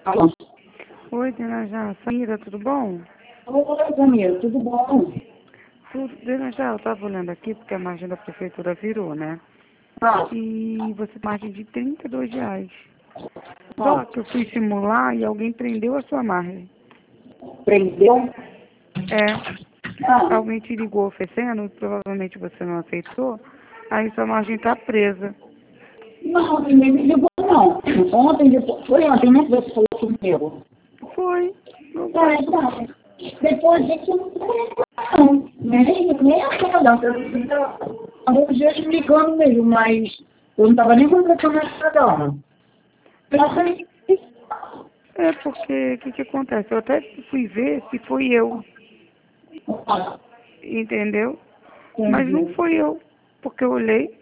Alô? Oi, Dona Já. Samira, tudo bom? Oi, Jamil, tudo bom? Tudo. Dona Já, eu estava olhando aqui porque a margem da prefeitura virou, né? Ah, E você tem margem de R$ 32. Só ah, que eu fui simular e alguém prendeu a sua margem. prendeu? Ah, Alguém te ligou oferecendo, provavelmente você não aceitou, aí sua margem está presa. não, ninguém me ligou, não. Ontem, depois, foi ontem, né, que você falou comigo? Foi. Não Tá, foi. então, depois disso, não, nem aquela não. Eu já explicando mesmo, mas eu não estava nem conversando nessa dona. É porque, o que acontece? Eu até fui ver se foi eu, entendeu? Mas não Entendi. foi eu, porque eu olhei.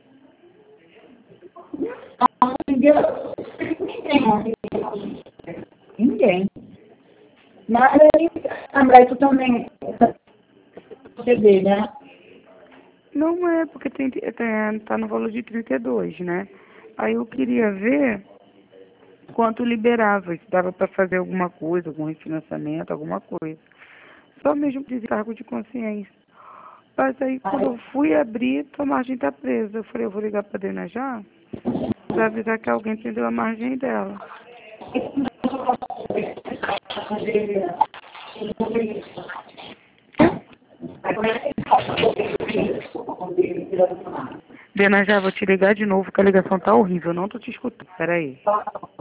Ninguém. Mas aí, André, tu também, você vê, né? Não é, porque tá no valor de 32, né? Aí eu queria ver quanto liberava, se dava para fazer alguma coisa, algum refinanciamento, alguma coisa. Só mesmo descargo de consciência. Mas aí quando eu fui abrir, a margem tá presa. Eu falei, eu vou ligar pra Dena já, pra avisar que alguém prendeu a margem dela. Dena já, vou te ligar de novo, que a ligação tá horrível, eu não tô te escutando. Peraí.